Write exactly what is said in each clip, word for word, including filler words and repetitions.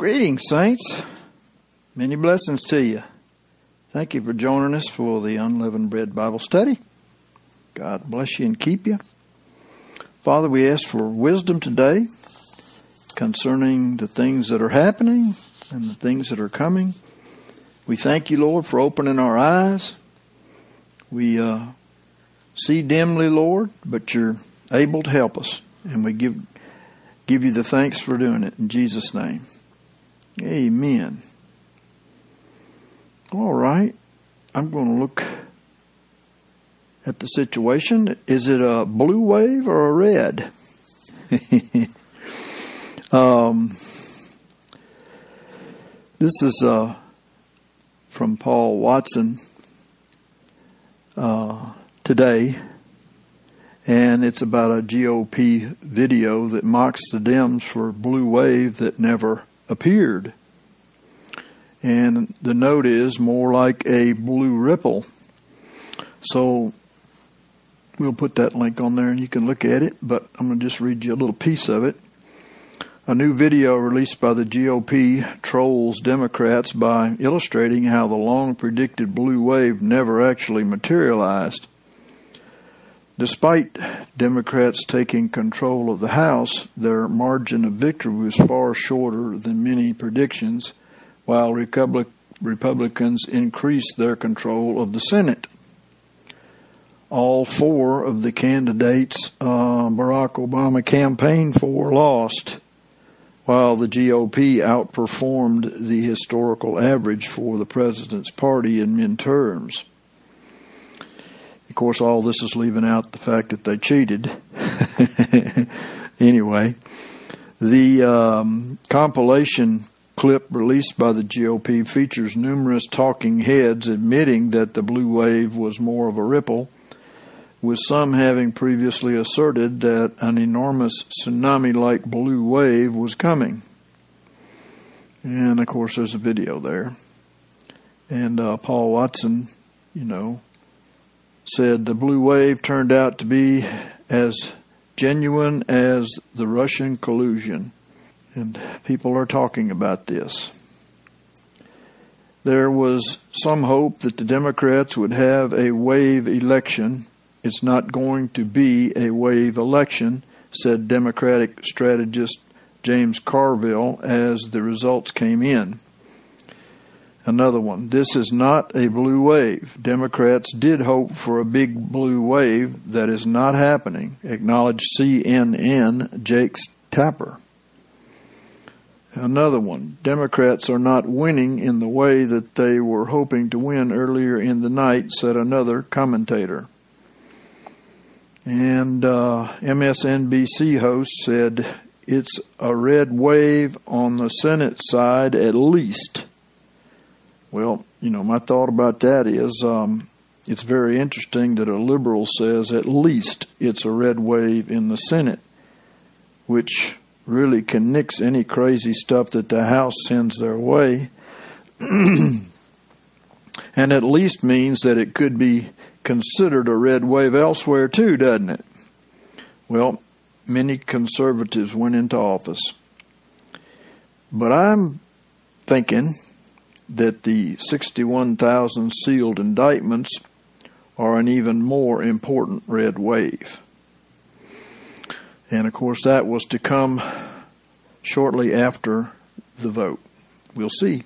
Greetings, saints. Many blessings to you. Thank you for joining us for the Unleavened Bread Bible Study. God bless you and keep you. Father, we ask for wisdom today concerning the things that are happening and the things that are coming. We thank you, Lord, for opening our eyes. We uh, see dimly, Lord, but you're able to help us. And we give give you the thanks for doing it in Jesus' name. Amen. All right. I'm going to look at the situation. Is it a blue wave or a red? um, this is uh, from Paul Watson uh, today. And it's about a G O P video that mocks the Dems for a blue wave that never appeared. And the note is more like a blue ripple. So we'll put that link on there and you can look at it, but I'm going to just read you a little piece of it. A new video released by the G O P trolls Democrats by illustrating how the long-predicted blue wave never actually materialized. Despite Democrats taking control of the House, their margin of victory was far shorter than many predictions, while Republic, Republicans increased their control of the Senate. All four of the candidates uh, Barack Obama campaigned for lost, while the G O P outperformed the historical average for the president's party in midterms. Of course, all this is leaving out the fact that they cheated. Anyway, the um, compilation clip released by the G O P features numerous talking heads admitting that the blue wave was more of a ripple, with some having previously asserted that an enormous tsunami-like blue wave was coming. And, of course, there's a video there. And uh, Paul Watson, you know, said the blue wave turned out to be as genuine as the Russian collusion. And people are talking about this. There was some hope that the Democrats would have a wave election. It's not going to be a wave election, said Democratic strategist James Carville as the results came in. Another one. This is not a blue wave. Democrats did hope for a big blue wave. That is not happening, acknowledged C N N Jake Tapper. Another one. Democrats are not winning in the way that they were hoping to win earlier in the night, said another commentator. And uh, M S N B C host said, it's a red wave on the Senate side at least. Well, you know, my thought about that is um, it's very interesting that a liberal says at least it's a red wave in the Senate, which really can nix any crazy stuff that the House sends their way. And at least means that it could be considered a red wave elsewhere too, doesn't it? Well, many conservatives went into office. But I'm thinking that the sixty-one thousand sealed indictments are an even more important red wave. And, of course, that was to come shortly after the vote. We'll see.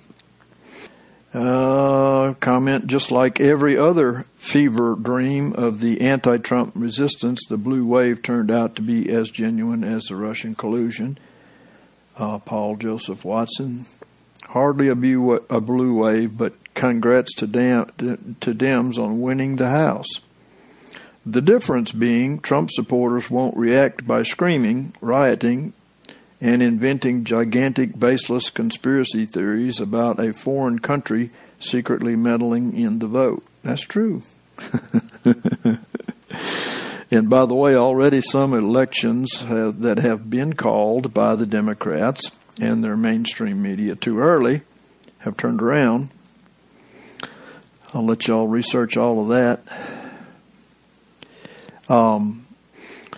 Uh, comment, just like every other fever dream of the anti-Trump resistance, the blue wave turned out to be as genuine as the Russian collusion. Uh, Paul Joseph Watson. Hardly a blue wave, but congrats to, Dem- to Dems on winning the House. The difference being Trump supporters won't react by screaming, rioting, and inventing gigantic, baseless conspiracy theories about a foreign country secretly meddling in the vote. That's true. And by the way, already some elections have, that have been called by the Democrats and their mainstream media too early have turned around. I'll let y'all research all of that. Um,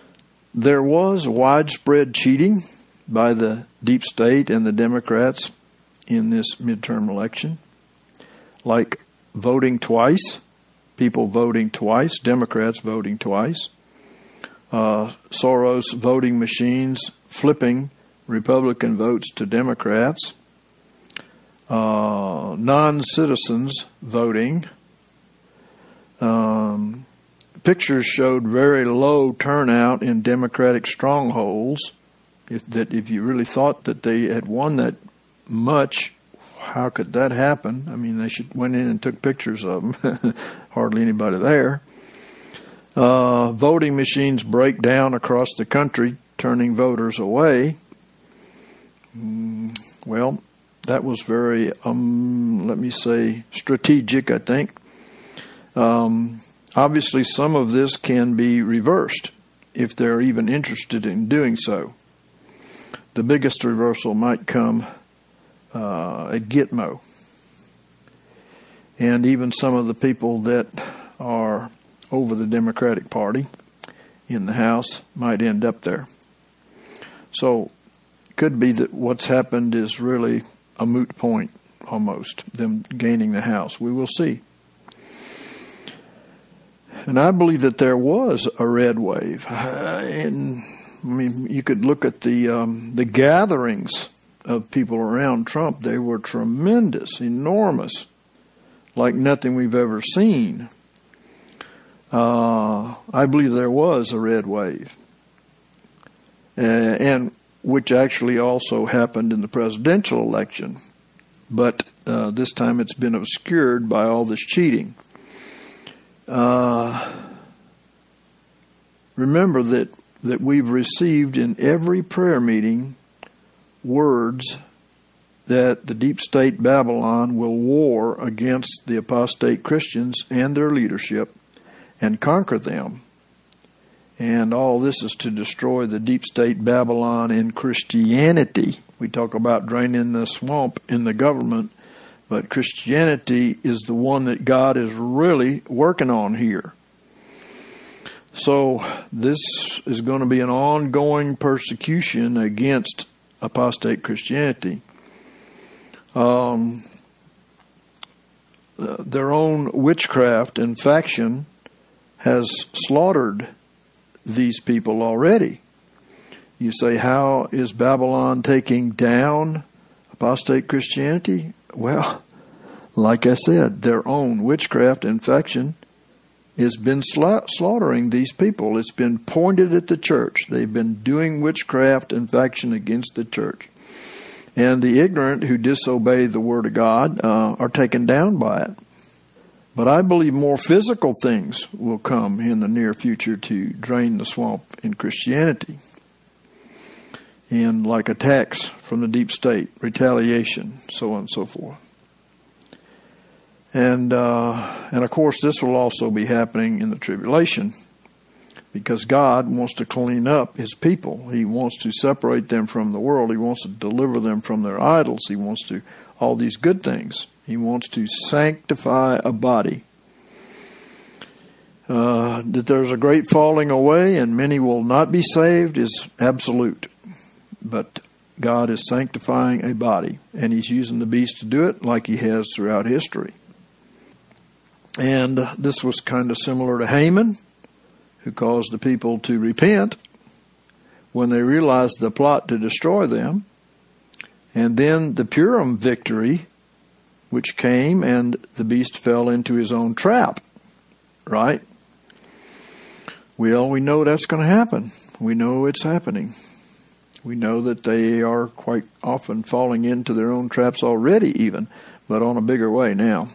there was widespread cheating by the deep state and the Democrats in this midterm election, like voting twice, people voting twice, Democrats voting twice, uh, Soros voting machines flipping Republican votes to Democrats, uh, non-citizens voting. Um, pictures showed very low turnout in Democratic strongholds. If that, if you really thought that they had won that much, how could that happen? I mean, they should went in and took pictures of them. Hardly anybody there. Uh, voting machines break down across the country, turning voters away. Mm, well, that was very, um, let me say, strategic, I think. Um, obviously, some of this can be reversed if they're even interested in doing so. The biggest reversal might come uh, at Gitmo. And even some of the people that are over the Democratic Party in the House might end up there. So it could be that what's happened is really a moot point, almost, them gaining the House. We will see. And I believe that there was a red wave. Uh, and I mean, you could look at the um, the gatherings of people around Trump. They were tremendous, enormous, like nothing we've ever seen. Uh, I believe there was a red wave, uh, and which actually also happened in the presidential election. But uh, this time it's been obscured by all this cheating. Uh, remember that, that we've received in every prayer meeting words that the deep state Babylon will war against the apostate Christians and their leadership and conquer them. And all this is to destroy the deep state Babylon in Christianity. We talk about draining the swamp in the government, but Christianity is the one that God is really working on here. So this is going to be an ongoing persecution against apostate Christianity. Um, their own witchcraft and faction has slaughtered these people already. You say, how is Babylon taking down apostate Christianity? Well, like I said, their own witchcraft and faction has been sla- slaughtering these people. It's been pointed at the church. They've been doing witchcraft and faction against the church. And the ignorant who disobey the word of God uh, are taken down by it. But I believe more physical things will come in the near future to drain the swamp in Christianity. And like attacks from the deep state, retaliation, so on and so forth. And, uh, and of course, this will also be happening in the tribulation because God wants to clean up his people. He wants to separate them from the world. He wants to deliver them from their idols. He wants to, all these good things. He wants to sanctify a body. Uh, that there's a great falling away and many will not be saved is absolute. But God is sanctifying a body, and he's using the beast to do it like he has throughout history. And uh, this was kind of similar to Haman, who caused the people to repent when they realized the plot to destroy them. And then the Purim victory, which came, and the beast fell into his own trap, right? Well, we know that's going to happen. We know it's happening. We know that they are quite often falling into their own traps already even, but on a bigger way now.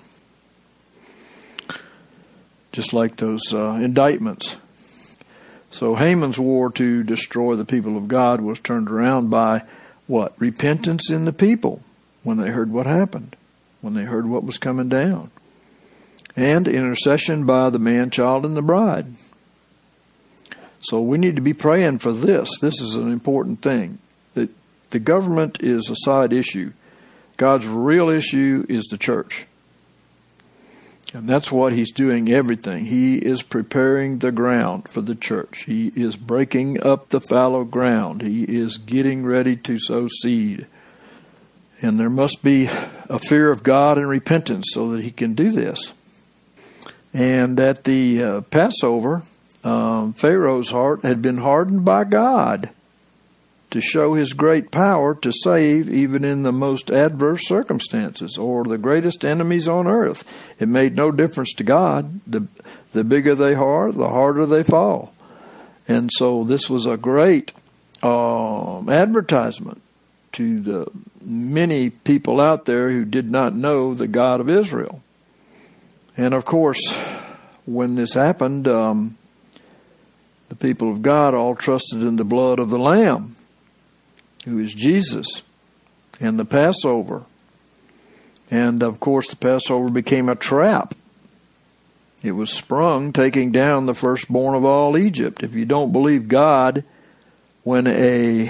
Just like those uh, indictments. So Haman's war to destroy the people of God was turned around by what? Repentance in the people when they heard what happened, when they heard what was coming down. And intercession by the man, child, and the bride. So we need to be praying for this. This is an important thing. The, the government is a side issue. God's real issue is the church. And that's what he's doing everything. He is preparing the ground for the church. He is breaking up the fallow ground. He is getting ready to sow seed. And there must be a fear of God and repentance so that he can do this. And at the uh, Passover, um, Pharaoh's heart had been hardened by God to show his great power to save even in the most adverse circumstances or the greatest enemies on earth. It made no difference to God. The, the bigger they are, the harder they fall. And so this was a great um, advertisement to the many people out there who did not know the God of Israel. And of course, when this happened, um, the people of God all trusted in the blood of the Lamb, who is Jesus, and the Passover. And of course, the Passover became a trap. It was sprung, taking down the firstborn of all Egypt. If you don't believe God, when a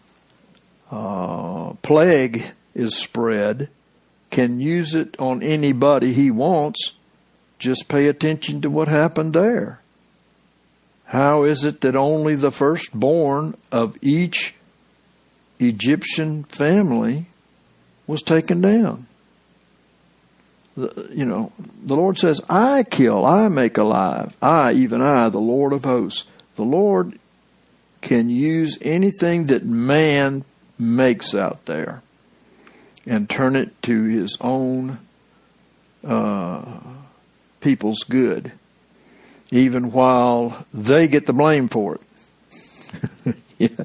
Uh, plague is spread, can use it on anybody he wants, just pay attention to what happened there. How is it that only the firstborn of each Egyptian family was taken down? The, you know, the Lord says, I kill, I make alive. I, even I, the Lord of hosts. The Lord can use anything that man makes out there and turn it to his own uh, people's good, even while they get the blame for it. yeah.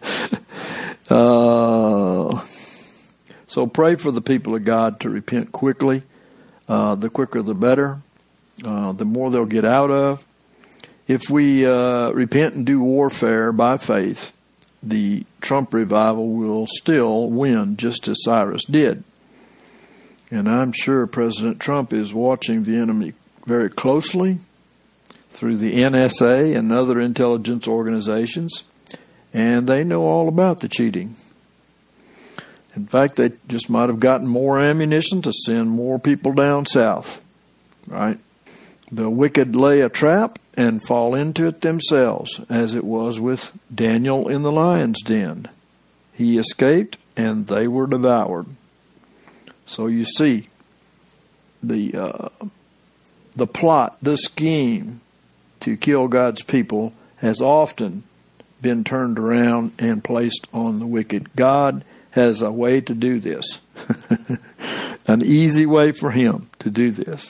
uh, so pray for the people of God to repent quickly. Uh, the quicker the better. Uh, the more they'll get out of. If we uh, repent and do warfare by faith, the Trump revival will still win, just as Cyrus did. And I'm sure President Trump is watching the enemy very closely through the N S A and other intelligence organizations, and they know all about the cheating. In fact, they just might have gotten more ammunition to send more people down south, right? The wicked lay a trap and fall into it themselves, as it was with Daniel in the lion's den. He escaped, and they were devoured. So you see, the uh, the plot, the scheme to kill God's people has often been turned around and placed on the wicked. God has a way to do this, an easy way for him to do this.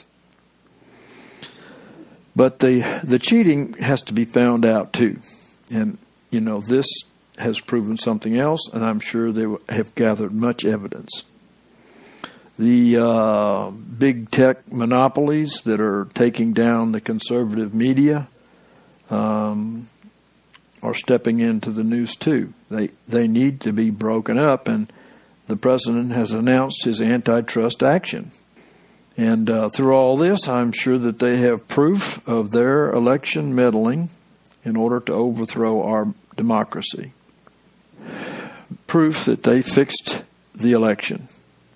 But the the cheating has to be found out too. And, you know, this has proven something else, and I'm sure they have gathered much evidence. The uh, big tech monopolies that are taking down the conservative media um, are stepping into the news too. They, they need to be broken up, and the president has announced his antitrust action. And uh, through all this, I'm sure that they have proof of their election meddling in order to overthrow our democracy. Proof that they fixed the election.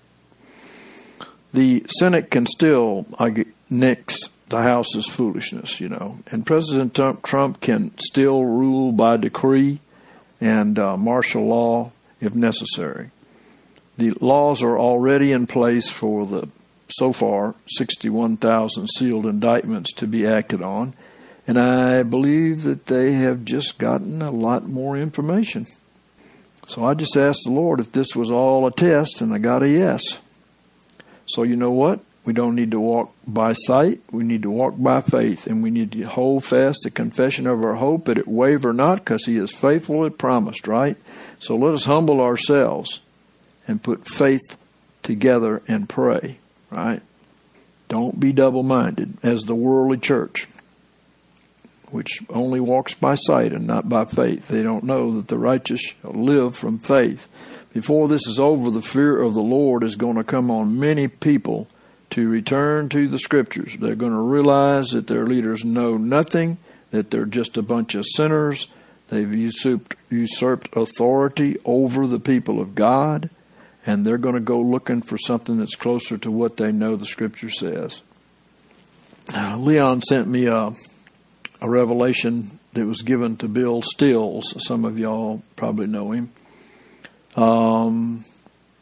The Senate can still nix the House's foolishness, you know, and President Trump can still rule by decree and uh, martial law if necessary. The laws are already in place for the so far, sixty-one thousand sealed indictments to be acted on, and I believe that they have just gotten a lot more information. So I just asked the Lord if this was all a test, and I got a yes. So you know what? We don't need to walk by sight. We need to walk by faith, and we need to hold fast the confession of our hope, that it waver not, because he is faithful as promised, right? So let us humble ourselves and put faith together and pray. Right? Don't be double-minded as the worldly church, which only walks by sight and not by faith. They don't know that the righteous shall live from faith. Before this is over, the fear of the Lord is going to come on many people to return to the Scriptures. They're going to realize that their leaders know nothing, that they're just a bunch of sinners. They've usurped, usurped authority over the people of God. And they're going to go looking for something that's closer to what they know the Scripture says. Uh, Leon sent me a, a revelation that was given to Bill Stills. Some of y'all probably know him. Um,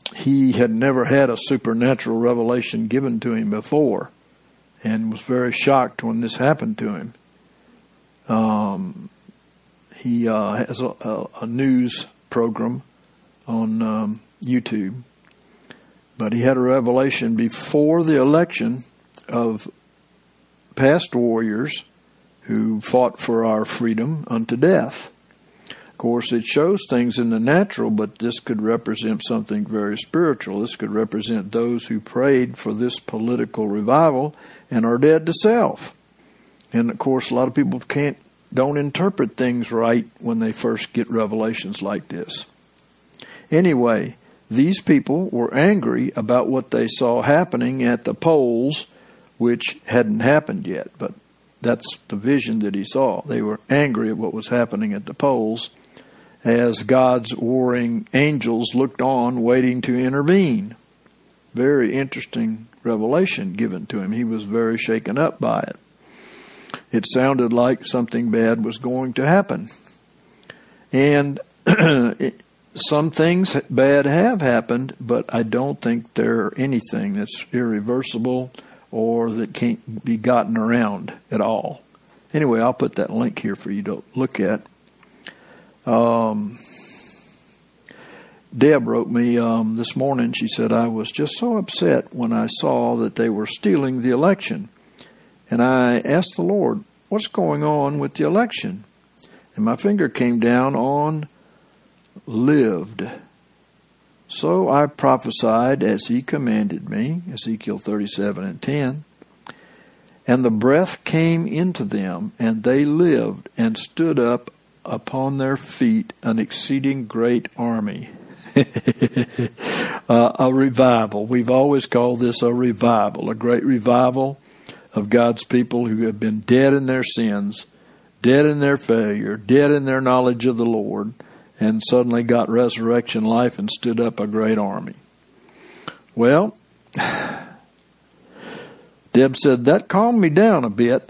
he had never had a supernatural revelation given to him before, and was very shocked when this happened to him. Um, he uh, has a, a, a news program on um, YouTube, but he had a revelation before the election of past warriors who fought for our freedom unto death. Of course, it shows things in the natural, but this could represent something very spiritual. This could represent those who prayed for this political revival and are dead to self. And of course, a lot of people can't, don't interpret things right when they first get revelations like this. Anyway, these people were angry about what they saw happening at the polls, which hadn't happened yet, but that's the vision that he saw. They were angry at what was happening at the polls as God's warring angels looked on, waiting to intervene. Very interesting revelation given to him. He was very shaken up by it. It sounded like something bad was going to happen. And some things bad have happened, but I don't think they're anything that's irreversible or that can't be gotten around at all. Anyway, I'll put that link here for you to look at. Um, Deb wrote me um, this morning. She said, I was just so upset when I saw that they were stealing the election. And I asked the Lord, what's going on with the election? And my finger came down on lived. So I prophesied as he commanded me, Ezekiel thirty-seven and ten. And the breath came into them, and they lived and stood up upon their feet, an exceeding great army. uh, a revival. We've always called this a revival, a great revival of God's people who have been dead in their sins, dead in their failure, dead in their knowledge of the Lord, and suddenly got resurrection life and stood up a great army. Well, Deb said, that calmed me down a bit.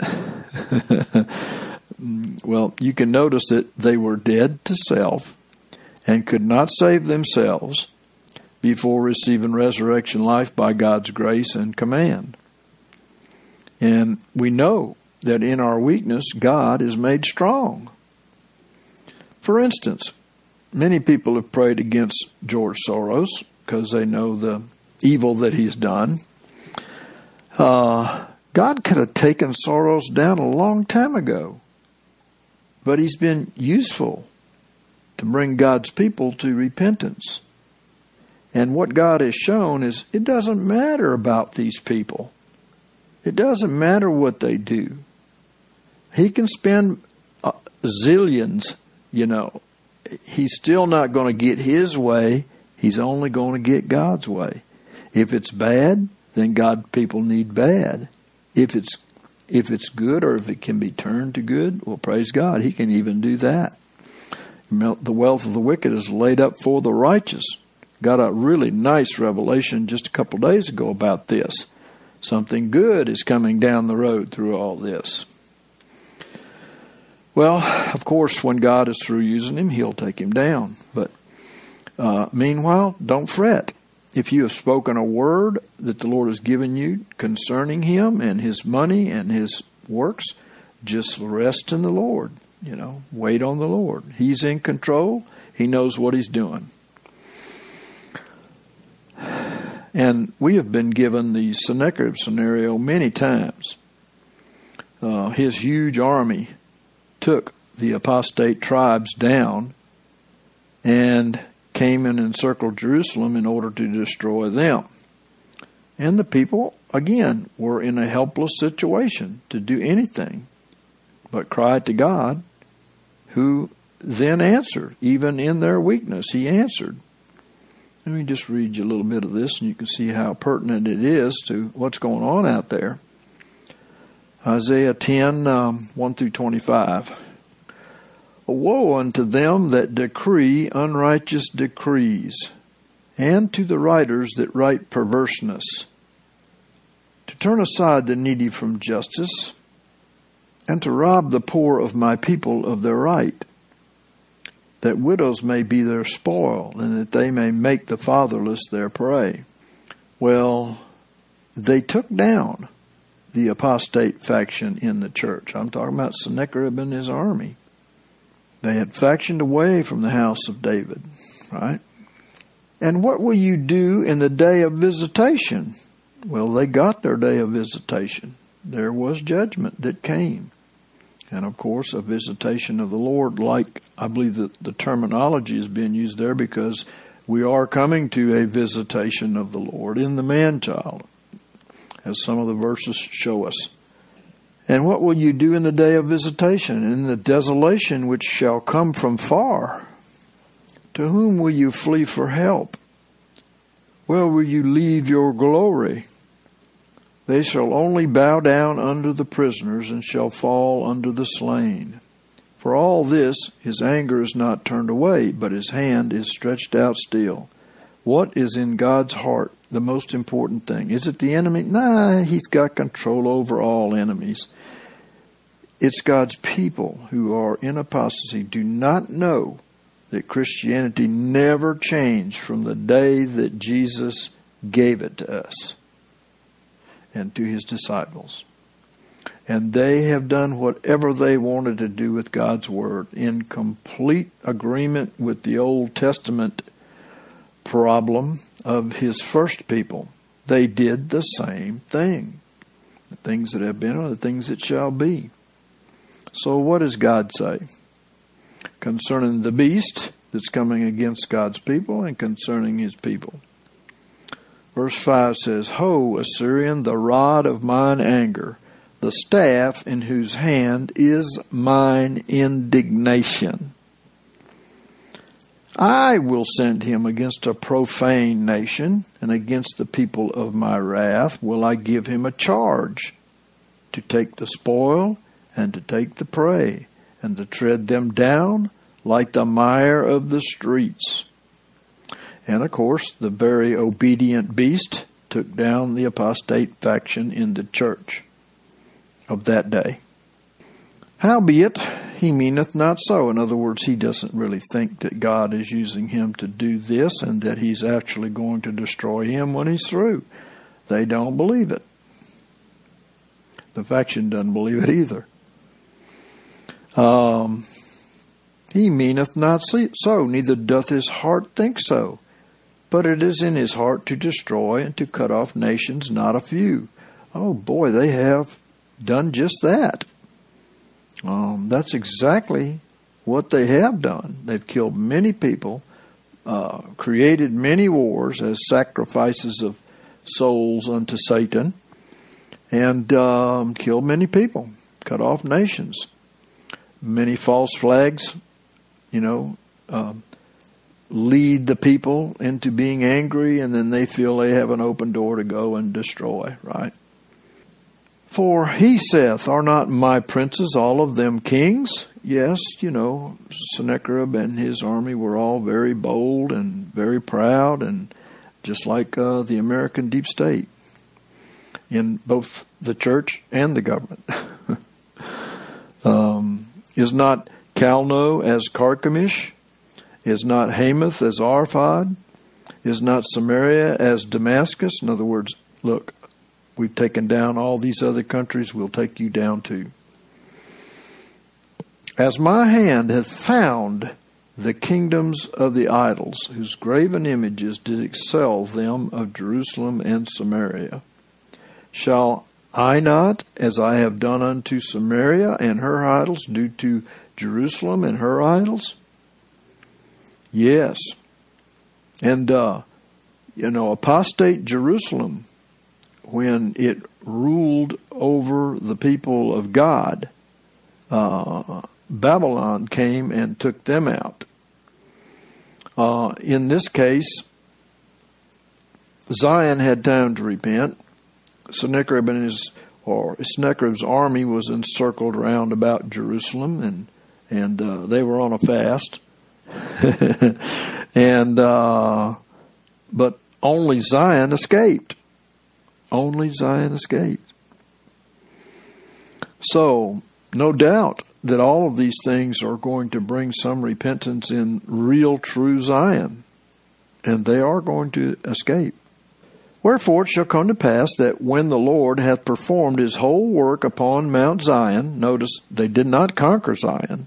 Well, you can notice that they were dead to self and could not save themselves before receiving resurrection life by God's grace and command. And we know that in our weakness, God is made strong. For instance, many people have prayed against George Soros because they know the evil that he's done. Uh, God could have taken Soros down a long time ago, but he's been useful to bring God's people to repentance. And what God has shown is it doesn't matter about these people. It doesn't matter what they do. He can spend uh, zillions, you know. He's still not going to get his way. He's only going to get God's way. If it's bad, then God people need bad. If it's if it's good, or if it can be turned to good, well, praise God. He can even do that. The wealth of the wicked is laid up for the righteous. Got a really nice revelation just a couple days ago about this. Something good is coming down the road through all this. Well, of course, when God is through using him, he'll take him down. But uh, meanwhile, don't fret. If you have spoken a word that the Lord has given you concerning him and his money and his works, just rest in the Lord. You know, wait on the Lord. He's in control. He knows what he's doing. And we have been given the Sennacherib scenario many times. Uh, his huge army took the apostate tribes down and came and encircled Jerusalem in order to destroy them. And the people, again, were in a helpless situation to do anything but cry to God, who then answered. Even in their weakness, he answered. Let me just read you a little bit of this, and you can see how pertinent it is to what's going on out there. Isaiah ten, um, one through twenty-five. Woe unto them that decree unrighteous decrees, and to the writers that write perverseness, to turn aside the needy from justice, and to rob the poor of my people of their right, that widows may be their spoil, and that they may make the fatherless their prey. Well, they took down the apostate faction in the church. I'm talking about Sennacherib and his army. They had factioned away from the house of David, right? And what will you do in the day of visitation? Well, they got their day of visitation. There was judgment that came. And, of course, a visitation of the Lord, like I believe that the terminology is being used there, because we are coming to a visitation of the Lord in the man-child, as some of the verses show us. And what will you do in the day of visitation, in the desolation which shall come from far? To whom will you flee for help? Where will you leave your glory? They shall only bow down under the prisoners, and shall fall under the slain. For all this, his anger is not turned away, but his hand is stretched out still. What is in God's heart the most important thing? Is it the enemy? Nah, he's got control over all enemies. It's God's people who are in apostasy do not know that Christianity never changed from the day that Jesus gave it to us and to his disciples. And they have done whatever they wanted to do with God's word, in complete agreement with the Old Testament problem of his first people. They did the same thing. The things that have been are the things that shall be. So what does God say concerning the beast that's coming against God's people and concerning his people? Verse five says, Ho, Assyrian, the rod of mine anger, the staff in whose hand is mine indignation. I will send him against a profane nation, and against the people of my wrath will I give him a charge, to take the spoil and to take the prey, and to tread them down like the mire of the streets. And, of course, the very obedient beast took down the apostate faction in the church of that day. Howbeit, he meaneth not so. In other words, he doesn't really think that God is using him to do this, and that he's actually going to destroy him when he's through. They don't believe it. The faction doesn't believe it either. Um, he meaneth not so, neither doth his heart think so. But it is in his heart to destroy and to cut off nations, not a few. Oh boy, they have done just that. Um, that's exactly what they have done. They've killed many people, uh, created many wars as sacrifices of souls unto Satan, and um, killed many people, cut off nations. Many false flags, you know, um, lead the people into being angry, and then they feel they have an open door to go and destroy, right? For he saith, are not my princes all of them kings? Yes, you know, Sennacherib and his army were all very bold and very proud, and just like uh, the American deep state in both the church and the government. um, is not Calno as Carchemish? Is not Hamath as Arphad? Is not Samaria as Damascus? In other words, look, we've taken down all these other countries, we'll take you down too. As my hand hath found the kingdoms of the idols, whose graven images did excel them of Jerusalem and Samaria, shall I not, as I have done unto Samaria and her idols, do to Jerusalem and her idols? Yes. And, uh, you know, apostate Jerusalem, when it ruled over the people of God, uh, Babylon came and took them out. Uh, in this case, Zion had time to repent. Sennacherib and his, or Sennacherib's army was encircled round about Jerusalem, and and uh, they were on a fast. and uh, but only Zion escaped. Only Zion escaped. So, no doubt, that all of these things are going to bring some repentance in real, true Zion, and they are going to escape. Wherefore it shall come to pass that when the Lord hath performed his whole work upon Mount Zion, notice they did not conquer Zion.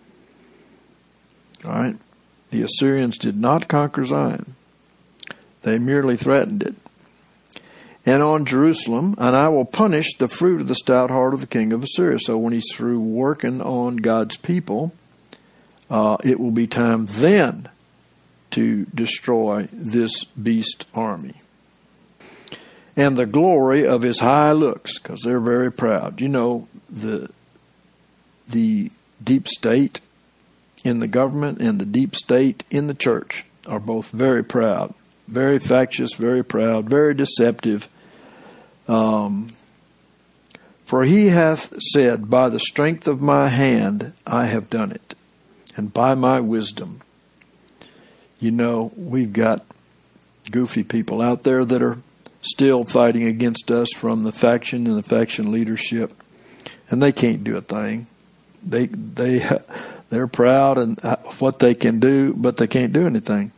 All right? The Assyrians did not conquer Zion. They merely threatened it. And on Jerusalem, and I will punish the fruit of the stout heart of the king of Assyria. So when he's through working on God's people, uh, it will be time then to destroy this beast army. And the glory of his high looks, because they're very proud. You know, the the deep state in the government and the deep state in the church are both very proud. Very factious, very proud, very deceptive. Um, for he hath said, by the strength of my hand I have done it, and by my wisdom. You know, we've got goofy people out there that are still fighting against us from the faction and the faction leadership, and they can't do a thing. They they they're proud and what they can do, but they can't do anything.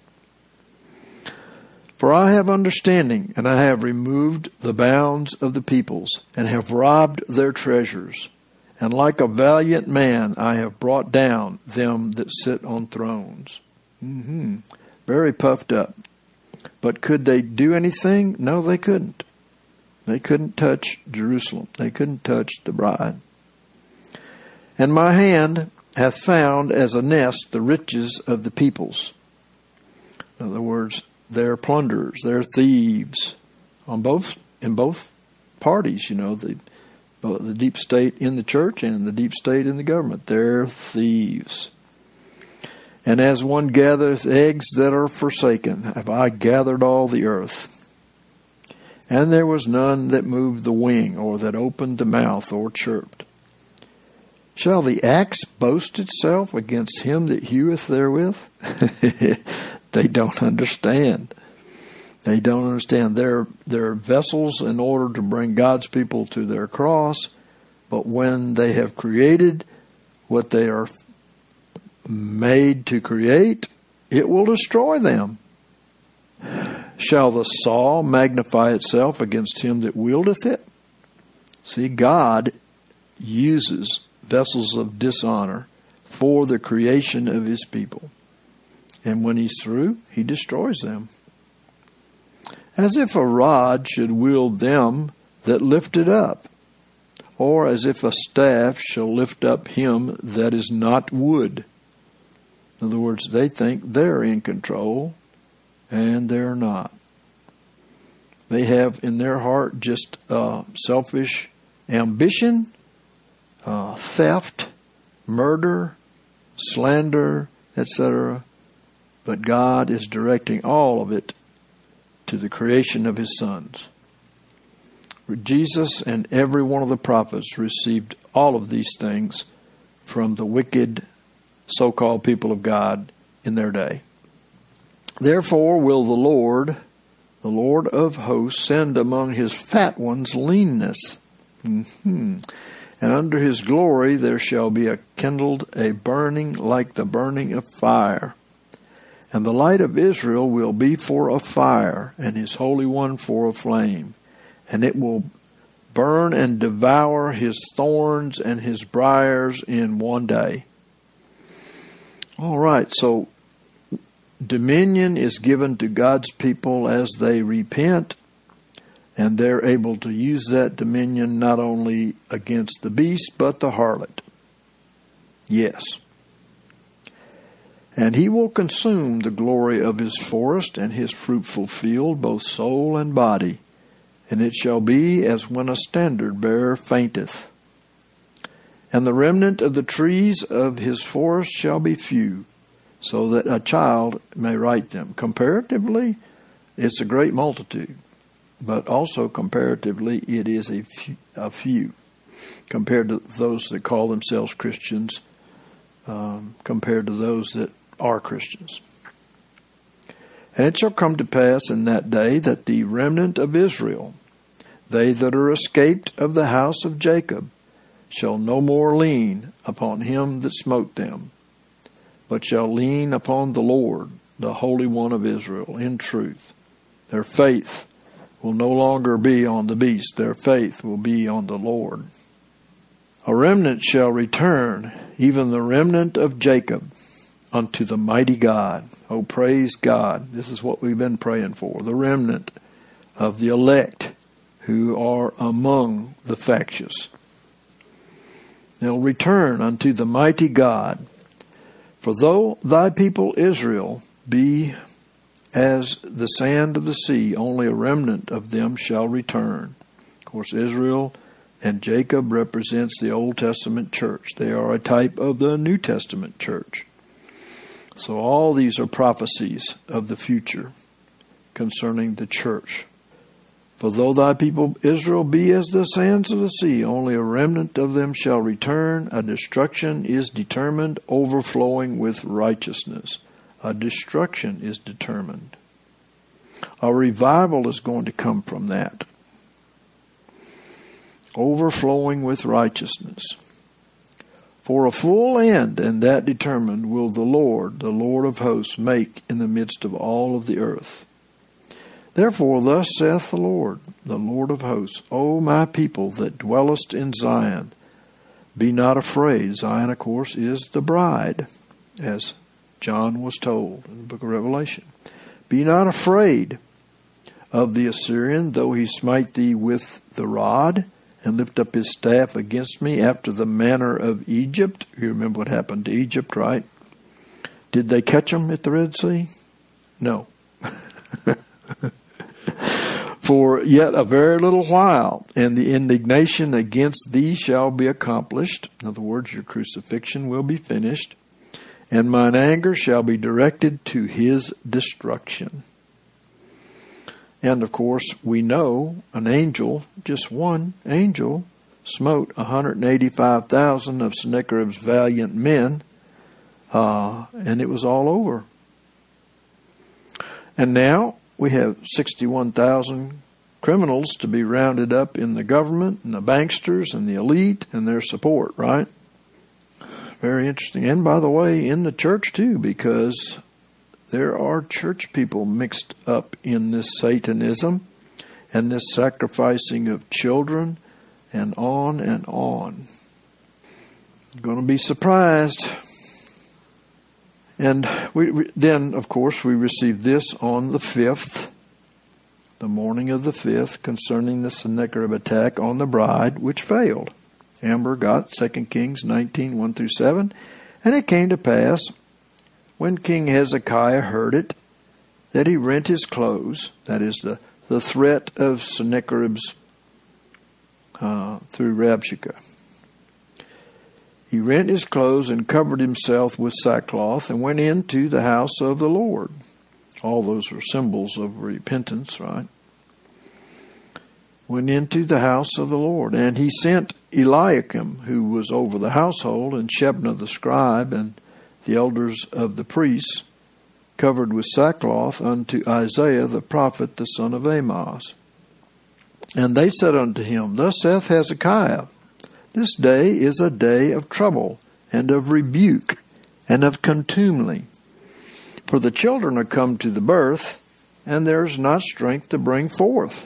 For I have understanding, and I have removed the bounds of the peoples, and have robbed their treasures. And like a valiant man, I have brought down them that sit on thrones. Mm-hmm. Very puffed up. But could they do anything? No, they couldn't. They couldn't touch Jerusalem. They couldn't touch the bride. And my hand hath found as a nest the riches of the peoples. In other words, they're plunderers, they're thieves, on both in both parties. You know, the the deep state in the church and the deep state in the government. They're thieves. And as one gathereth eggs that are forsaken, have I gathered all the earth. And there was none that moved the wing, or that opened the mouth, or chirped. Shall the axe boast itself against him that heweth therewith? They don't understand. They don't understand. They're, they're vessels in order to bring God's people to their cross, but when they have created what they are made to create, it will destroy them. Shall the saw magnify itself against him that wieldeth it? See, God uses vessels of dishonor for the creation of his people. And when he's through, he destroys them. As if a rod should wield them that lift it up, or as if a staff shall lift up him that is not wood. In other words, they think they're in control, and they're not. They have in their heart just uh, selfish ambition, uh, theft, murder, slander, et cetera. But God is directing all of it to the creation of his sons. Jesus and every one of the prophets received all of these things from the wicked so-called people of God in their day. Therefore will the Lord, the Lord of hosts, send among his fat ones leanness. Mm-hmm. And under his glory there shall be a kindled a burning like the burning of fire. And the light of Israel will be for a fire, and his Holy One for a flame. And it will burn and devour his thorns and his briars in one day. All right, so dominion is given to God's people as they repent, and they're able to use that dominion not only against the beast, but the harlot. Yes. And he will consume the glory of his forest and his fruitful field, both soul and body. And it shall be as when a standard bearer fainteth. And the remnant of the trees of his forest shall be few, so that a child may write them. Comparatively, it's a great multitude. But also comparatively, it is a few, a few compared to those that call themselves Christians, um, compared to those that are Christians. And it shall come to pass in that day that the remnant of Israel, they that are escaped of the house of Jacob, shall no more lean upon him that smote them, but shall lean upon the Lord, the Holy One of Israel, in truth. Their faith will no longer be on the beast. Their faith will be on the Lord. A remnant shall return, even the remnant of Jacob, unto the mighty God. Oh, praise God. This is what we've been praying for. The remnant of the elect who are among the factious. They'll return unto the mighty God. For though thy people Israel be as the sand of the sea, only a remnant of them shall return. Of course, Israel and Jacob represents the Old Testament church. They are a type of the New Testament church. So all these are prophecies of the future concerning the church. For though thy people Israel be as the sands of the sea, only a remnant of them shall return. A destruction is determined, overflowing with righteousness. A destruction is determined. A revival is going to come from that. Overflowing with righteousness. For a full end, and that determined, will the Lord, the Lord of hosts, make in the midst of all of the earth. Therefore thus saith the Lord, the Lord of hosts, O my people that dwellest in Zion, be not afraid. Zion, of course, is the bride, as John was told in the book of Revelation. Be not afraid of the Assyrian, though he smite thee with the rod, and lift up his staff against me after the manner of Egypt. You remember what happened to Egypt, right? Did they catch them at the Red Sea? No. For yet a very little while, and the indignation against thee shall be accomplished. In other words, your crucifixion will be finished. And mine anger shall be directed to his destruction. And of course, we know an angel, just one angel, smote one hundred eighty-five thousand of Sennacherib's valiant men, uh, and it was all over. And now we have sixty-one thousand criminals to be rounded up in the government and the banksters and the elite and their support, right? Very interesting. And by the way, in the church too, because there are church people mixed up in this Satanism and this sacrificing of children and on and on. You're going to be surprised. And we, we then, of course, we received this on the fifth, the morning of the fifth, concerning the Sennacherib attack on the bride, which failed. Amber got Second Kings nineteen, one through seven. And it came to pass, when King Hezekiah heard it, that he rent his clothes, that is the, the threat of Sennacherib's uh, through Rabshakeh. He rent his clothes and covered himself with sackcloth and went into the house of the Lord. All those are symbols of repentance, right? Went into the house of the Lord. And he sent Eliakim, who was over the household, and Shebna the scribe, and the elders of the priests, covered with sackcloth, unto Isaiah the prophet, the son of Amoz. And they said unto him, Thus saith Hezekiah, This day is a day of trouble, and of rebuke, and of contumely. For the children are come to the birth, and there is not strength to bring forth.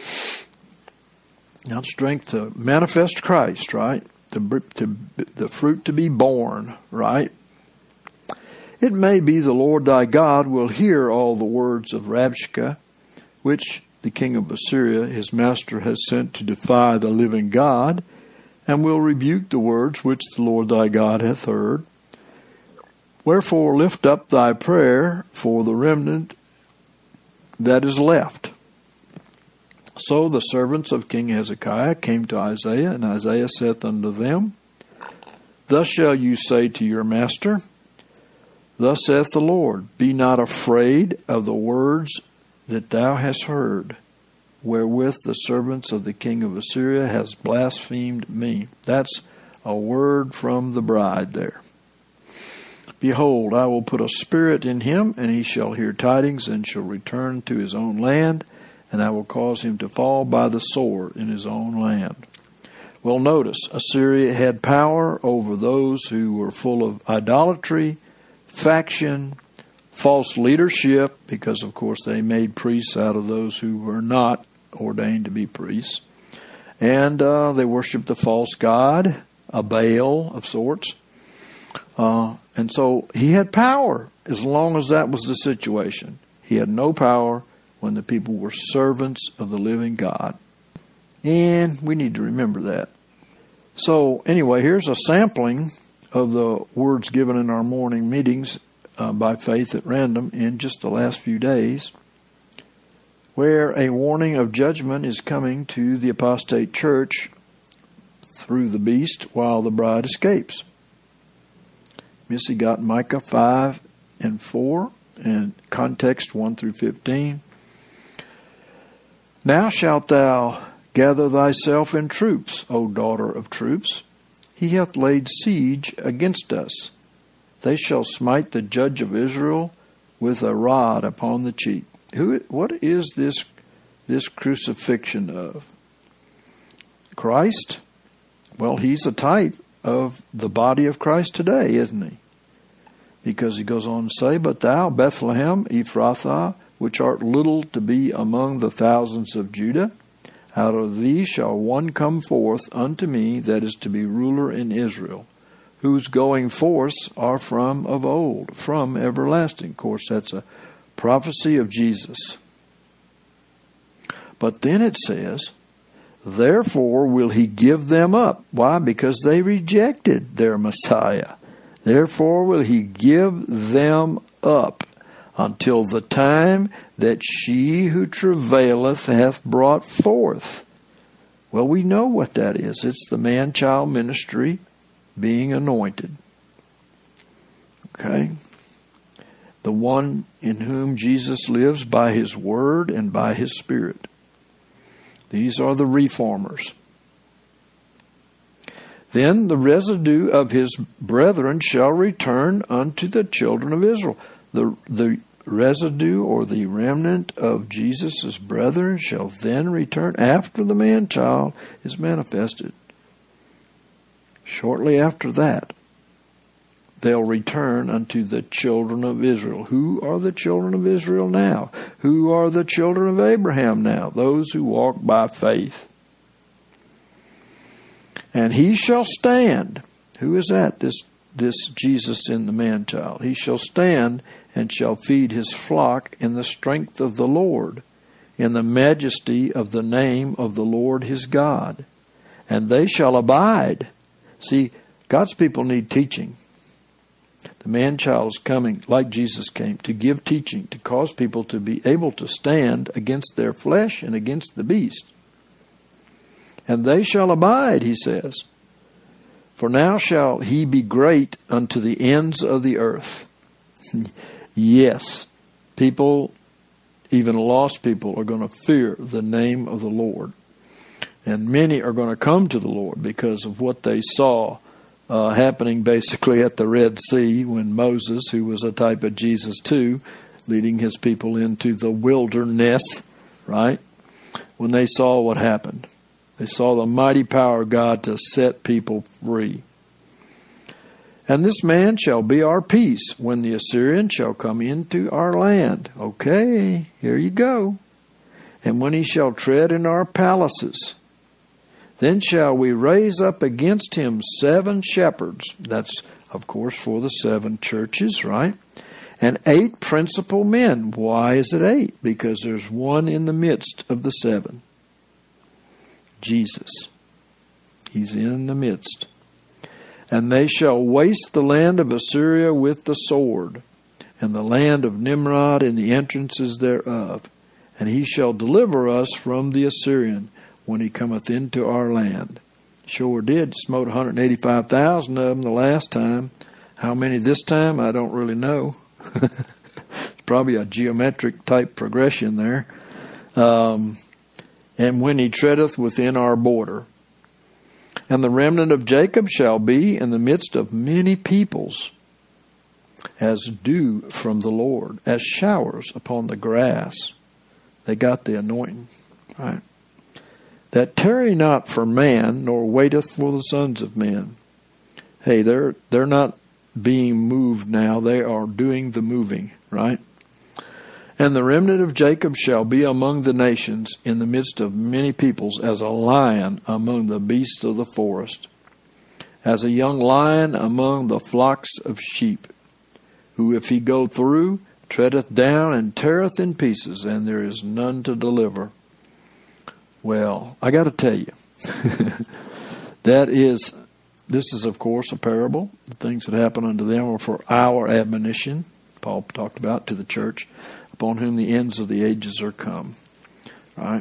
Not strength to manifest Christ, right? To, to, the fruit to be born, right? It may be the Lord thy God will hear all the words of Rabshakeh, which the king of Assyria, his master, has sent to defy the living God, and will rebuke the words which the Lord thy God hath heard. Wherefore lift up thy prayer for the remnant that is left. So the servants of King Hezekiah came to Isaiah, and Isaiah saith unto them, Thus shall you say to your master, Thus saith the Lord, Be not afraid of the words that thou hast heard, wherewith the servants of the king of Assyria has blasphemed me. That's a word from the bride there. Behold, I will put a spirit in him, and he shall hear tidings, and shall return to his own land, and I will cause him to fall by the sword in his own land. Well, notice, Assyria had power over those who were full of idolatry, faction, false leadership, because, of course, they made priests out of those who were not ordained to be priests. And uh, they worshiped the false god, a Baal of sorts. Uh, and so he had power as long as that was the situation. He had no power when the people were servants of the living God. And we need to remember that. So anyway, here's a sampling of the words given in our morning meetings uh, by Faith at Random in just the last few days, where a warning of judgment is coming to the apostate church through the beast while the bride escapes. Missy got Micah five and four and context one through fifteen. Now shalt thou gather thyself in troops, O daughter of troops. He hath laid siege against us. They shall smite the judge of Israel with a rod upon the cheek. Who? What is this, this crucifixion of? Christ? Well, he's a type of the body of Christ today, isn't he? Because he goes on to say, But thou, Bethlehem, Ephrathah, which art little to be among the thousands of Judah, out of thee shall one come forth unto me that is to be ruler in Israel, whose going forths are from of old, from everlasting. Of course, that's a prophecy of Jesus. But then it says, Therefore will he give them up. Why? Because they rejected their Messiah. Therefore will he give them up until the time that she who travaileth hath brought forth. Well, we know what that is. It's the man-child ministry being anointed. Okay? The one in whom Jesus lives by his word and by his spirit. These are the reformers. Then the residue of his brethren shall return unto the children of Israel. The, the residue or the remnant of Jesus' brethren shall then return after the man-child is manifested. Shortly after that, they'll return unto the children of Israel. Who are the children of Israel now? Who are the children of Abraham now? Those who walk by faith. And he shall stand. Who is that? This, this Jesus in the man-child. He shall stand and shall feed his flock in the strength of the Lord, in the majesty of the name of the Lord his God. And they shall abide. See, God's people need teaching. The man-child is coming, like Jesus came, to give teaching, to cause people to be able to stand against their flesh and against the beast. And they shall abide, he says. For now shall he be great unto the ends of the earth. Yes, people, even lost people, are going to fear the name of the Lord. And many are going to come to the Lord because of what they saw uh, happening basically at the Red Sea when Moses, who was a type of Jesus too, leading his people into the wilderness, right? When they saw what happened. They saw the mighty power of God to set people free. And this man shall be our peace when the Assyrian shall come into our land. Okay, here you go. And when he shall tread in our palaces, then shall we raise up against him seven shepherds. That's, of course, for the seven churches, right? And eight principal men. Why is it eight? Because there's one in the midst of the seven. Jesus. He's in the midst. And they shall waste the land of Assyria with the sword, and the land of Nimrod and the entrances thereof. And he shall deliver us from the Assyrian when he cometh into our land. Sure did. Smote one hundred eighty-five thousand of them the last time. How many this time? I don't really know. It's probably a geometric type progression there. Um, and when he treadeth within our border. And the remnant of Jacob shall be in the midst of many peoples, as dew from the Lord, as showers upon the grass. They got the anointing, right? that tarry not for man, nor waiteth for the sons of men. Hey, they're they're not being moved now. They are doing the moving, right? And the remnant of Jacob shall be among the nations in the midst of many peoples, as a lion among the beasts of the forest, as a young lion among the flocks of sheep, who if he go through, treadeth down and teareth in pieces, and there is none to deliver. Well, I got to tell you, that is, this is of course a parable. The things that happen unto them are for our admonition, Paul talked about to the church, upon whom the ends of the ages are come. Right?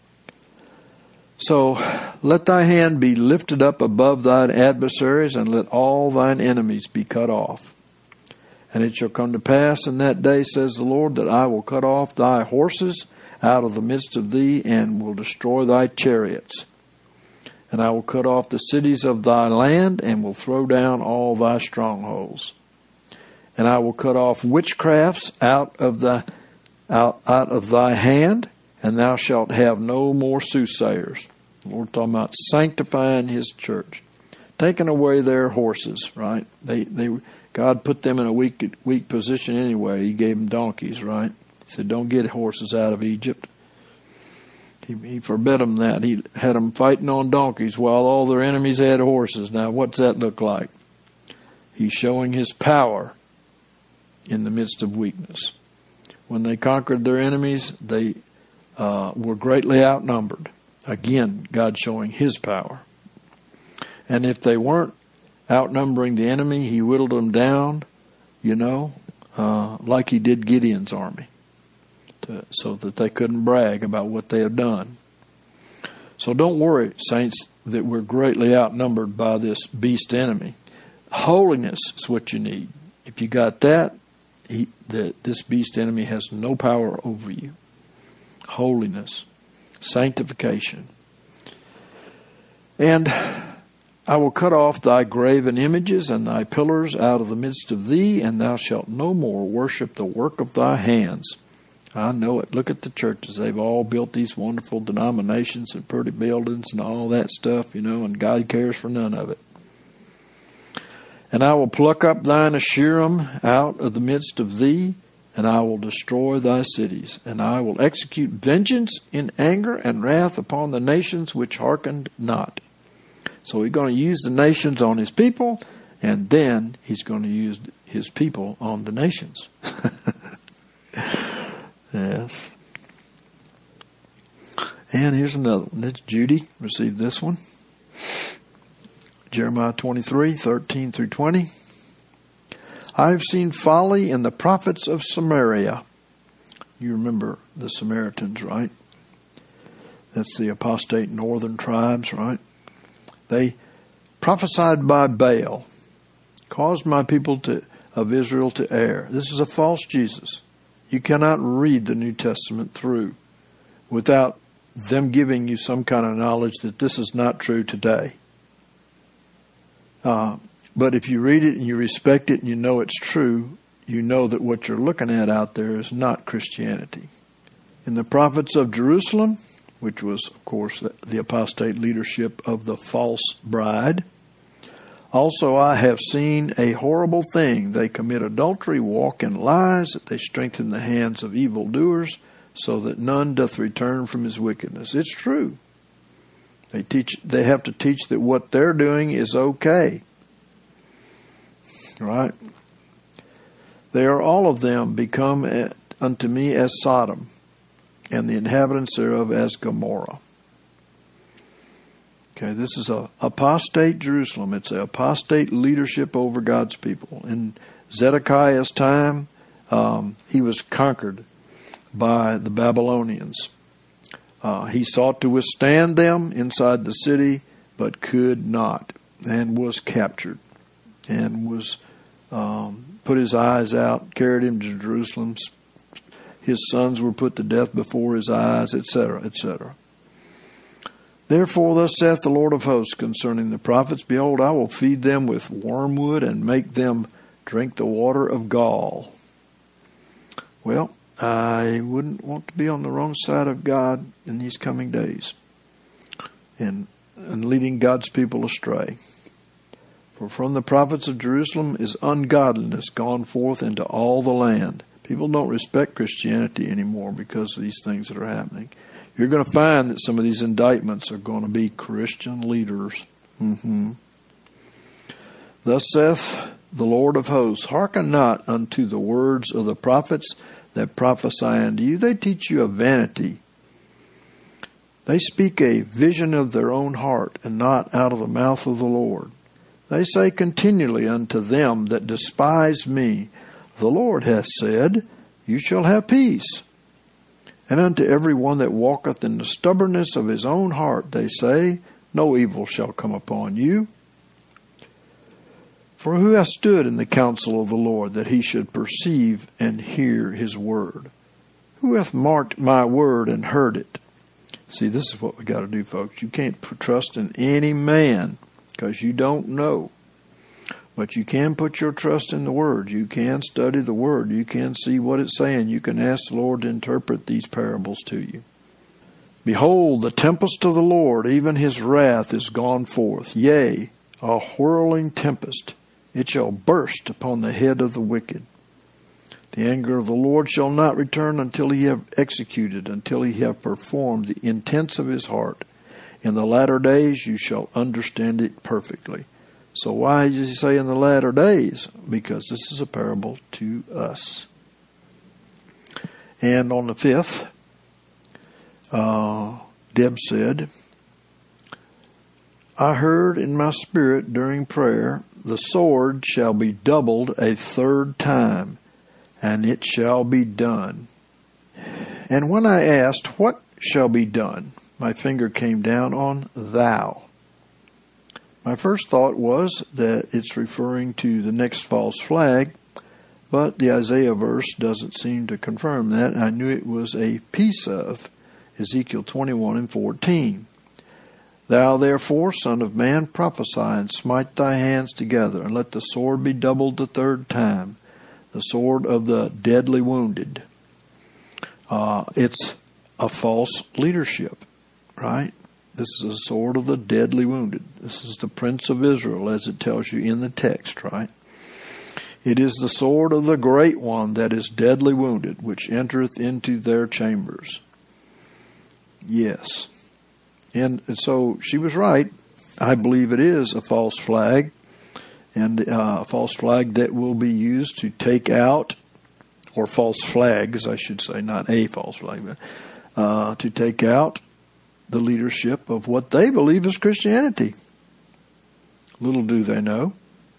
So, let thy hand be lifted up above thine adversaries, and let all thine enemies be cut off. And it shall come to pass in that day, says the Lord, that I will cut off thy horses out of the midst of thee, and will destroy thy chariots. And I will cut off the cities of thy land, and will throw down all thy strongholds. And I will cut off witchcrafts out of the out, out of thy hand, and thou shalt have no more soothsayers. The Lord talking about sanctifying His church, taking away their horses. Right? They they God put them in a weak weak position anyway. He gave them donkeys. Right? He said, "Don't get horses out of Egypt." He, he forbid them that. He had them fighting on donkeys while all their enemies had horses. Now, what's that look like? He's showing His power in the midst of weakness. When they conquered their enemies, they uh, were greatly outnumbered. Again, God showing His power. And if they weren't outnumbering the enemy, He whittled them down, you know, uh, like He did Gideon's army, to, so that they couldn't brag about what they had done. So don't worry, saints, that we're greatly outnumbered by this beast enemy. Holiness is what you need. If you got that, He, the, this beast enemy has no power over you. Holiness, sanctification. And I will cut off thy graven images and thy pillars out of the midst of thee, and thou shalt no more worship the work of thy hands. I know it. Look at the churches. They've all built these wonderful denominations and pretty buildings and all that stuff, you know, and God cares for none of it. And I will pluck up thine Asherim out of the midst of thee, and I will destroy thy cities. And I will execute vengeance in anger and wrath upon the nations which hearkened not. So He's going to use the nations on His people, and then He's going to use His people on the nations. Yes. And here's another one. It's Judy received this one. Jeremiah twenty-three, thirteen through twenty. I have seen folly in the prophets of Samaria. You remember the Samaritans, right? That's the apostate northern tribes, right? They prophesied by Baal, caused my people to, of Israel to err. This is a false Jesus. You cannot read the New Testament through without them giving you some kind of knowledge that this is not true today. Uh, but if you read it and you respect it and you know it's true, you know that what you're looking at out there is not Christianity. In the prophets of Jerusalem, which was, of course, the apostate leadership of the false bride, also I have seen a horrible thing. They commit adultery, walk in lies, that they strengthen the hands of evildoers, so that none doth return from his wickedness. It's true. They teach. They have to teach that what they're doing is okay. Right? They are all of them become unto me as Sodom, and the inhabitants thereof as Gomorrah. Okay, this is a apostate Jerusalem. It's a apostate leadership over God's people. In Zedekiah's time, um, he was conquered by the Babylonians. Uh, he sought to withstand them inside the city, but could not, and was captured, and was um, put his eyes out, carried him to Jerusalem. His sons were put to death before his eyes, et cetera, et cetera. Therefore, thus saith the Lord of hosts concerning the prophets, behold, I will feed them with wormwood and make them drink the water of gall. Well, I wouldn't want to be on the wrong side of God in these coming days. and, and leading God's people astray. For from the prophets of Jerusalem is ungodliness gone forth into all the land. People don't respect Christianity anymore because of these things that are happening. You're going to find that some of these indictments are going to be Christian leaders. Mm-hmm. Thus saith the Lord of hosts, hearken not unto the words of the prophets that prophesy unto you. They teach you a vanity. They speak a vision of their own heart, and not out of the mouth of the Lord. They say continually unto them that despise me, the Lord hath said, you shall have peace. And unto every one that walketh in the stubbornness of his own heart, they say, no evil shall come upon you. For who hath stood in the counsel of the Lord, that he should perceive and hear his word? Who hath marked my word and heard it? See, this is what we got to do, folks. You can't trust in any man, because you don't know. But you can put your trust in the Word. You can study the Word. You can see what it's saying. You can ask the Lord to interpret these parables to you. Behold, the tempest of the Lord, even his wrath, is gone forth. Yea, a whirling tempest. It shall burst upon the head of the wicked. The anger of the Lord shall not return until he have executed, until he have performed the intents of his heart. In the latter days you shall understand it perfectly. So why does he say in the latter days? Because this is a parable to us. And on the fifth, uh, Deb said, I heard in my spirit during prayer, the sword shall be doubled a third time, and it shall be done. And when I asked, what shall be done? My finger came down on thou. My first thought was that it's referring to the next false flag, but the Isaiah verse doesn't seem to confirm that. I knew it was a piece of Ezekiel twenty-one and fourteen. Thou therefore, son of man, prophesy and smite thy hands together, and let the sword be doubled the third time, the sword of the deadly wounded. Uh, it's a false leadership, right? This is a sword of the deadly wounded. This is the Prince of Israel, as it tells you in the text, right? It is the sword of the great one that is deadly wounded, which entereth into their chambers. Yes. And, and so she was right. I believe it is a false flag, and uh, a false flag that will be used to take out, or false flags, I should say, not a false flag, but uh, to take out the leadership of what they believe is Christianity. Little do they know.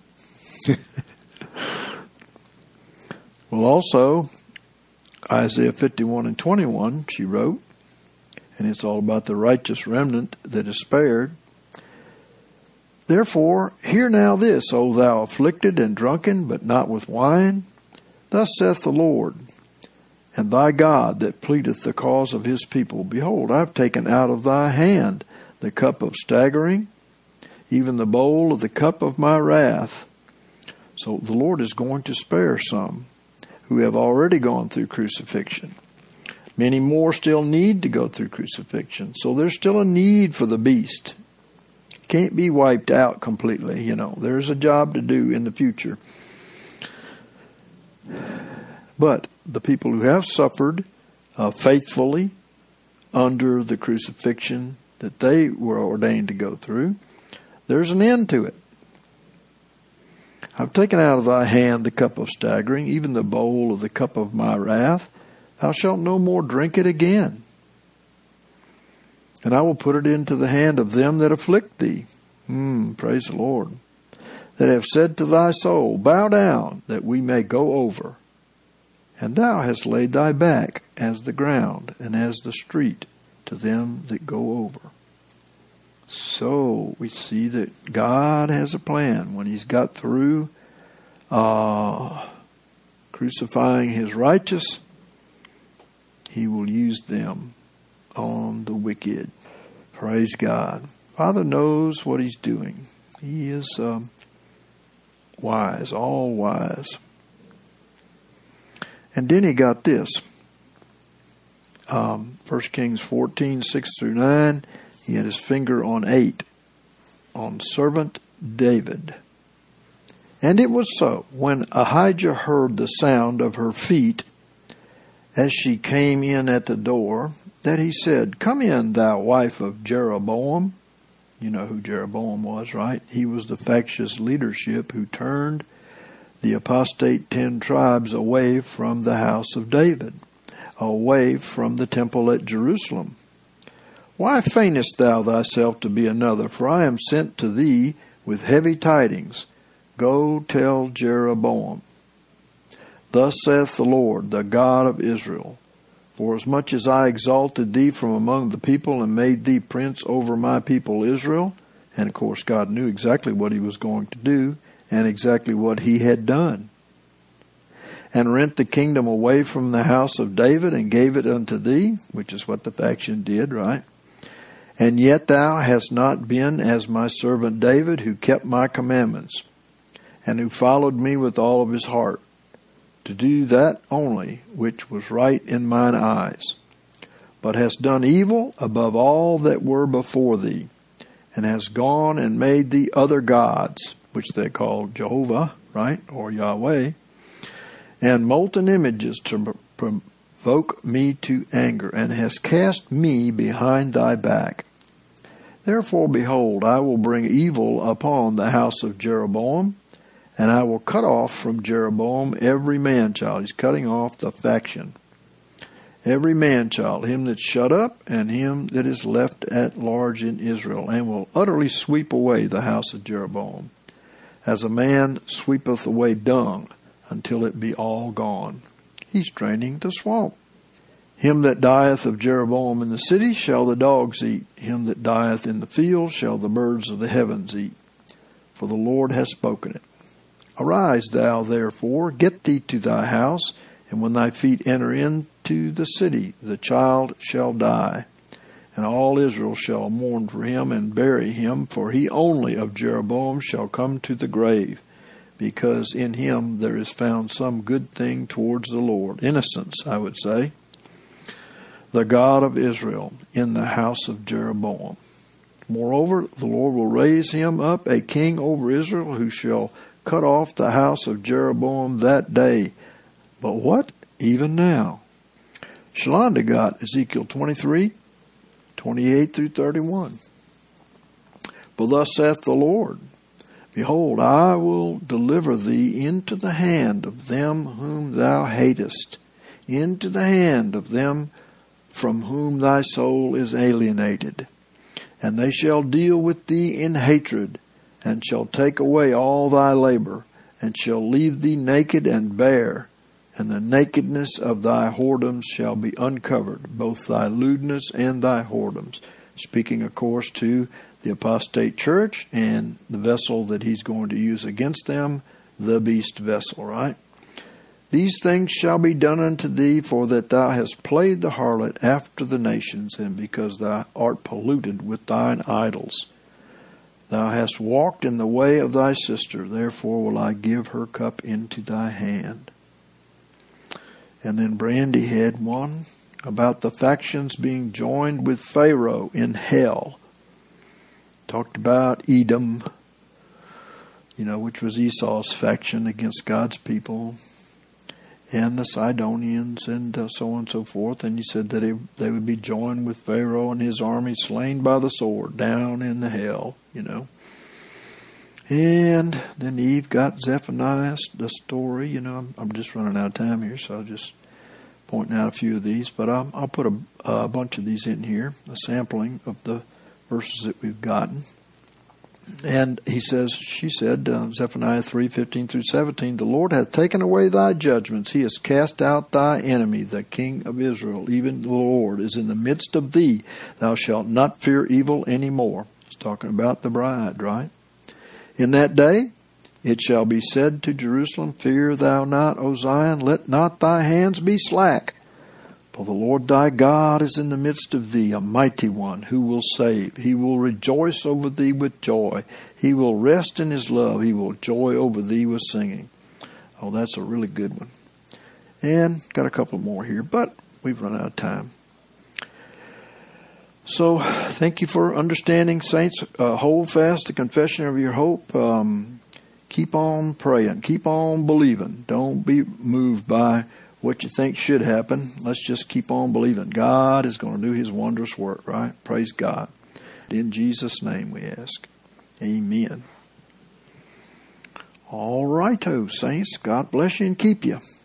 Well, also, Isaiah fifty-one and twenty-one, she wrote, and it's all about the righteous remnant that is spared. Therefore, hear now this, O thou afflicted and drunken, but not with wine. Thus saith the Lord, and thy God that pleadeth the cause of his people. Behold, I have taken out of thy hand the cup of staggering, even the bowl of the cup of my wrath. So the Lord is going to spare some who have already gone through crucifixion. Many more still need to go through crucifixion. So there's still a need for the beast. Can't be wiped out completely, you know. There's a job to do in the future. But the people who have suffered uh, faithfully under the crucifixion that they were ordained to go through, there's an end to it. I've taken out of thy hand the cup of staggering, even the bowl of the cup of my wrath. Thou shalt no more drink it again. And I will put it into the hand of them that afflict thee. Hmm, praise the Lord. That have said to thy soul, bow down, that we may go over. And thou hast laid thy back as the ground, and as the street to them that go over. So we see that God has a plan. When he's got through uh, crucifying his righteous, he will use them on the wicked. Praise God. Father knows what he's doing. He is um, wise, all wise. And then he got this. Um, First Kings fourteen, six through nine. He had his finger on eight, on servant David. And it was so, when Ahijah heard the sound of her feet as she came in at the door, that he said, Come in, thou wife of Jeroboam. You know who Jeroboam was, right? He was the factious leadership who turned the apostate ten tribes away from the house of David, away from the temple at Jerusalem. Why feignest thou thyself to be another? For I am sent to thee with heavy tidings. Go tell Jeroboam. Thus saith the Lord, the God of Israel, Forasmuch as I exalted thee from among the people and made thee prince over my people Israel, and of course God knew exactly what he was going to do and exactly what he had done, and rent the kingdom away from the house of David and gave it unto thee, which is what the faction did, right? And yet thou hast not been as my servant David, who kept my commandments, and who followed me with all of his heart, to do that only which was right in mine eyes, but hast done evil above all that were before thee, and hast gone and made thee other gods, which they called Jehovah, right, or Yahweh, and molten images to provoke me to anger, and hast cast me behind thy back. Therefore, behold, I will bring evil upon the house of Jeroboam, and I will cut off from Jeroboam every man-child. He's cutting off the faction. Every man-child, him that's shut up, and him that is left at large in Israel, and will utterly sweep away the house of Jeroboam, as a man sweepeth away dung, until it be all gone. He's draining the swamp. Him that dieth of Jeroboam in the city shall the dogs eat. Him that dieth in the field shall the birds of the heavens eat. For the Lord hath spoken it. Arise thou therefore, get thee to thy house, and when thy feet enter into the city, the child shall die. And all Israel shall mourn for him and bury him, for he only of Jeroboam shall come to the grave, because in him there is found some good thing towards the Lord. Innocence, I would say. The God of Israel in the house of Jeroboam. Moreover, the Lord will raise him up a king over Israel, who shall cut off the house of Jeroboam that day. But what? Even now. Shalonda got Ezekiel twenty-three, twenty-eight through thirty-one. For thus saith the Lord, Behold, I will deliver thee into the hand of them whom thou hatest, into the hand of them from whom thy soul is alienated. And they shall deal with thee in hatred, and shall take away all thy labor, and shall leave thee naked and bare, and the nakedness of thy whoredoms shall be uncovered, both thy lewdness and thy whoredoms. Speaking, of course, to the apostate church and the vessel that he's going to use against them, the beast vessel, right? These things shall be done unto thee, for that thou hast played the harlot after the nations, and because thou art polluted with thine idols. Thou hast walked in the way of thy sister, therefore will I give her cup into thy hand. And then Brandy had one about the factions being joined with Pharaoh in hell. Talked about Edom, you know, which was Esau's faction against God's people, and the Sidonians, and uh, so on and so forth. And he said that he, they would be joined with Pharaoh and his army, slain by the sword, down in the hell, you know. And then Eve got Zephaniah, the story. You know, I'm, I'm just running out of time here, so I'll just point out a few of these. But I'll, I'll put a, a bunch of these in here, a sampling of the verses that we've gotten. And he says, she said, uh, Zephaniah three, fifteen through seventeen, The Lord hath taken away thy judgments. He has cast out thy enemy, the King of Israel. Even the Lord is in the midst of thee. Thou shalt not fear evil any more. He's talking about the bride, right? In that day it shall be said to Jerusalem, Fear thou not, O Zion, let not thy hands be slack. For the Lord thy God is in the midst of thee, a mighty one who will save. He will rejoice over thee with joy. He will rest in his love. He will joy over thee with singing. Oh, that's a really good one. And got a couple more here, but we've run out of time. So thank you for understanding, saints. Uh, hold fast the confession of your hope. Um, keep on praying. Keep on believing. Don't be moved by what you think should happen. Let's just keep on believing. God is going to do his wondrous work, right? Praise God. In Jesus' name we ask. Amen. All righto, saints. God bless you and keep you.